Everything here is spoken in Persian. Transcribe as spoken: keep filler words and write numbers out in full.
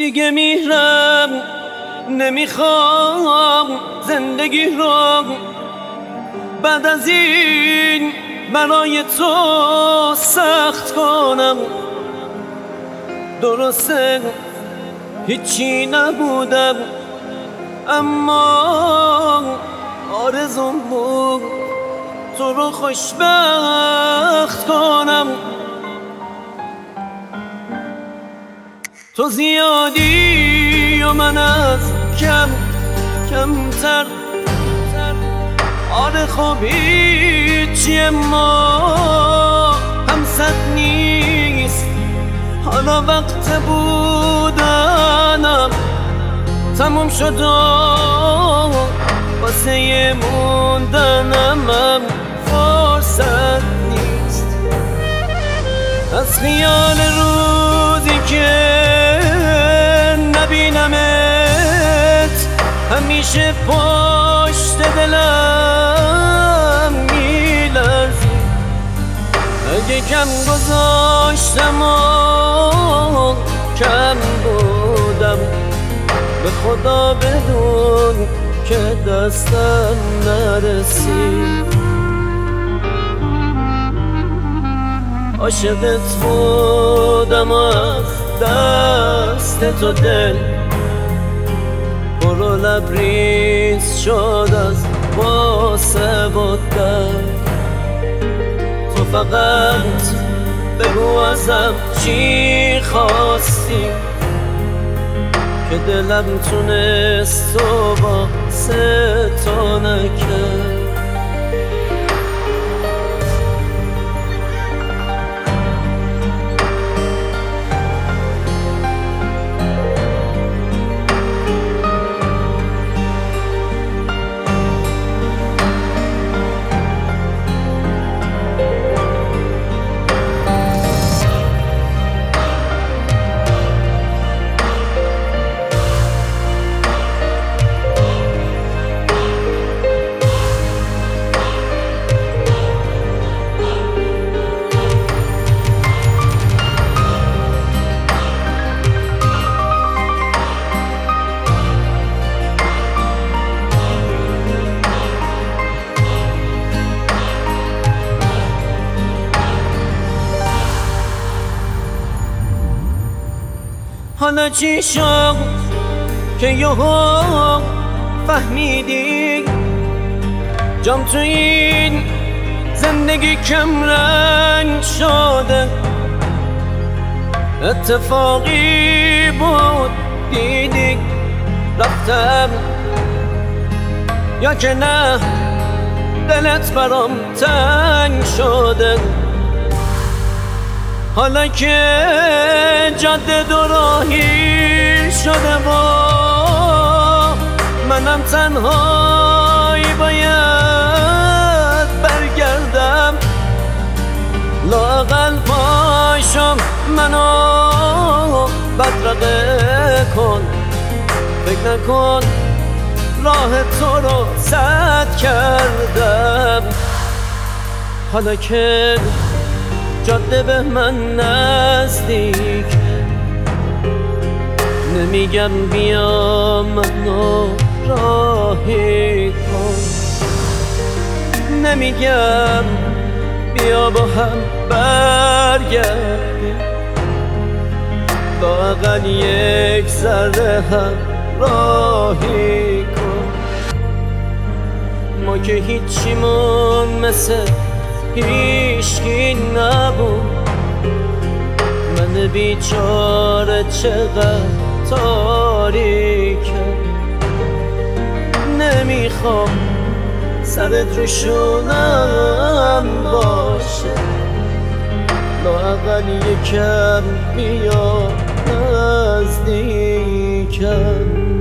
دیگه میرم، نمیخوام زندگی رو بعد از این برای تو سخت کنم. درسته هیچی نبودم، اما آرزوم بود تو رو خوشبخت کنم. تو زیادی و من از کم کمتر. آره خب هیچی ما هم صد نیست. حالا وقت بودنم تموم شد و واسه موندنم هم فرصت نیست. از خیال روزی که نبینمت همیشه پشت دلم میلرزی. اگه کم گذاشتم و کم بودم، به خدا بدون که دستم نرسید. عاشقت بودم از دست تو دل پر و لبریز شد از واسه و درد. تو فقط بگو ازم چی خواستی که دلم تونست تو واسه تو نکرد. حالا چی شد که یهو فهمیدی جام تو این زندگی کم رنگ شده؟ اتفاقی بود دیدی رفتم، یا که نه دلت برام تنگ شده؟ حالا که جاده دوراهی شده و منم تنهایی باید برگردم، لااقل پاشم منو بدرقه کن. فکر نکن راه تو رو سد کردم. حالا که جاده به من نزدیک، نمیگم بیا منو راهی کن، نمیگم بیا با هم برگردیم، لااقل یک ذره هم راهی کن. ما که هیچیمون مثل هیچکی نبود. من بیچاره چقدر تاریکم، نمیخوام سرت رو شونم باشه، لااقل یکم بیا نزدیکم.